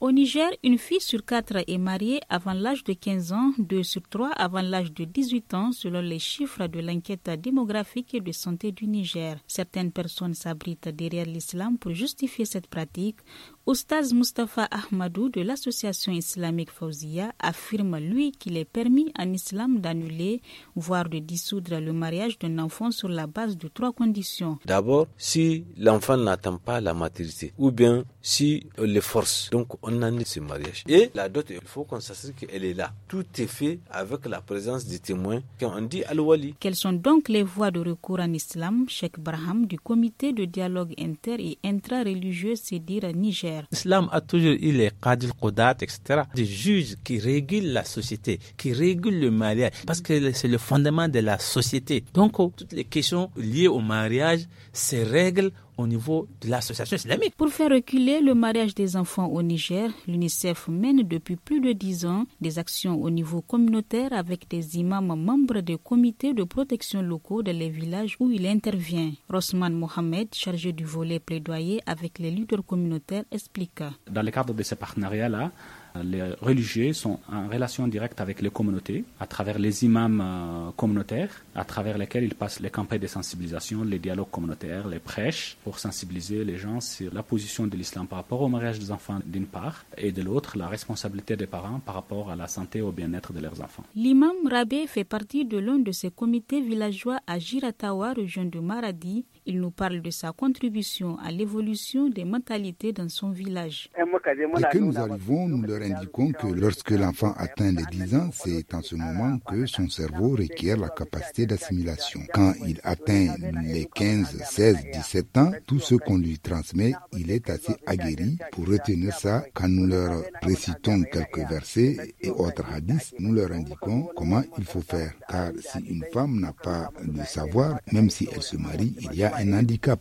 Au Niger, une fille sur 4 est mariée avant l'âge de 15 ans, 2 sur 3 avant l'âge de 18 ans, selon les chiffres de l'enquête démographique et de santé du Niger. Certaines personnes s'abritent derrière l'islam pour justifier cette pratique. Oustaz Mustafa Ahmadou de l'association islamique Fawziya affirme, lui, qu'il est permis en islam d'annuler, voire de dissoudre le mariage d'un enfant sur la base de 3 conditions. D'abord, si l'enfant n'atteint pas la maturité, ou bien si on le force, donc on annule ce mariage. Et la dot, il faut qu'on s'assure qu'elle est là. Tout est fait avec la présence des témoins, quand on dit al-wali. Quelles sont donc les voies de recours en islam? Cheikh Braham du comité de dialogue inter- et intra-religieux Sédir Niger. L'islam a toujours eu les qadil, qudat, etc. Des juges qui régulent la société, qui régulent le mariage, parce que c'est le fondement de la société. Donc, toutes les questions liées au mariage se règlent au niveau de l'association islamique. Pour faire reculer le mariage des enfants au Niger, l'UNICEF mène depuis plus de 10 ans des actions au niveau communautaire avec des imams membres des comités de protection locaux dans les villages où il intervient. Rosman Mohamed, chargé du volet plaidoyer avec les leaders communautaires, explique. Dans le cadre de ce partenariat-là, les religieux sont en relation directe avec les communautés, à travers les imams communautaires, à travers lesquels ils passent les campagnes de sensibilisation, les dialogues communautaires, les prêches, pour sensibiliser les gens sur la position de l'islam par rapport au mariage des enfants d'une part, et de l'autre, la responsabilité des parents par rapport à la santé et au bien-être de leurs enfants. L'imam Rabé fait partie de l'un de ces comités villageois à Giratawa, région de Maradi. Il nous parle de sa contribution à l'évolution des mentalités dans son village. Dès que nous arrivons, nous leur indiquons que lorsque l'enfant atteint les 10 ans, c'est en ce moment que son cerveau requiert la capacité d'assimilation. Quand il atteint les 15, 16, 17 ans, tout ce qu'on lui transmet, il est assez aguerri pour retenir ça. Quand nous leur récitons quelques versets et autres hadiths, nous leur indiquons comment il faut faire. Car si une femme n'a pas le savoir, même si elle se marie, il y a un handicap.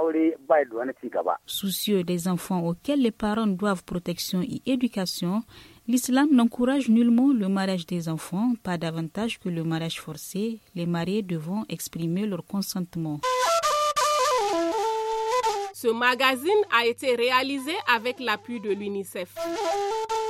Soucieux des enfants auxquels les parents doivent protection et éducation, l'islam n'encourage nullement le mariage des enfants, pas davantage que le mariage forcé. Les mariés devront exprimer leur consentement. Ce magazine a été réalisé avec l'appui de l'UNICEF.